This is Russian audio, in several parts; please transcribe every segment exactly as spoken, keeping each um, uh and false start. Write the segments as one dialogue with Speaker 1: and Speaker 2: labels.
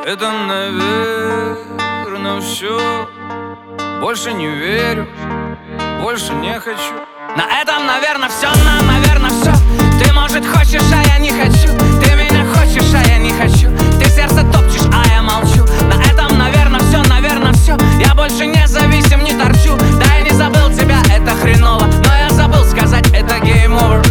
Speaker 1: Это, наверное, все. Больше не верю, больше не хочу.
Speaker 2: На этом, наверное, все, нам, наверное, все. Ты, может, хочешь, а я не хочу. Ты меня хочешь, а я не хочу. Ты сердце топчешь, а я молчу. На этом, наверное, все, наверное, все. Я больше не зависим, не торчу. Да, я не забыл тебя, это хреново. Но я забыл сказать, это game over.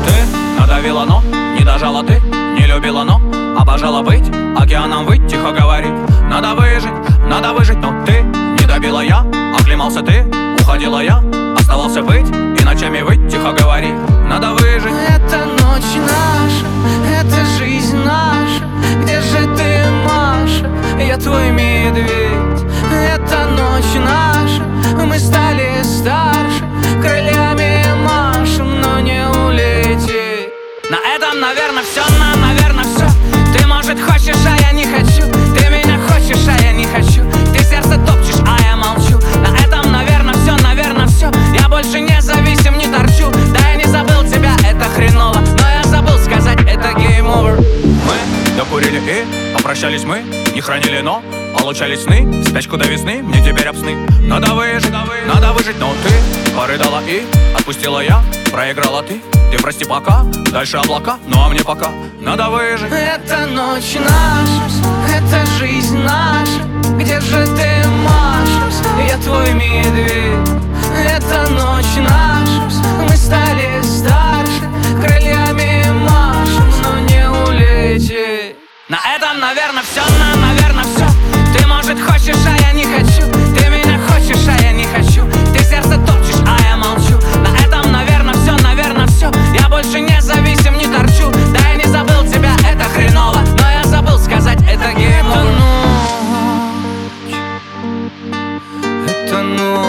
Speaker 1: Ты надавила, но не дожала, ты не любила, но обожала быть океаном, выть, тихо говорить. Надо выжить, надо выжить, но ты не добила, я оклемался, ты уходила, я оставался быть и ночами выть, тихо говори. Надо выжить.
Speaker 2: Это ночь наша, это жизнь наша. Где же ты, Маша? Я твой медведь. Это ночь наша, мы стали старше. Крыльями машем, но не улететь. На этом, наверное, все, нам, наверное, все. Ты, может, хочешь, а я не хочу. Ты меня хочешь, а я не хочу. Ты сердце топчешь, а я молчу. На этом, наверное, все, наверное, все. Я больше не зависим, не торчу. Да, я не забыл тебя, это хреново. Но я забыл сказать, это game over.
Speaker 1: Мы докурили и попрощались мы. Не хранили, но получали сны. В спячку до весны, мне теперь об сны. Надо выжить, надо выжить, но ты порыдала и отпустила я. Проиграла ты, ты прости пока. Дальше облака, ну а мне пока надо выжить.
Speaker 2: Это ночь наша, это жизнь наша. Где же ты, Маша? Я твой медведь. Это ночь наша, мы стали старше. Крыльями машем, но не улететь. На этом, наверное, все, нам, наверное, все. Ты, может, хочешь, а я не хочу. Ты меня хочешь, а я не хочу. Ты сердце топчешь, а я молчу. На этом, наверное, все, наверное, все. Я больше не зависим, не торчу. Да, я не забыл тебя, это хреново. Но я забыл сказать, это game over.
Speaker 1: Это ночь, это ночь.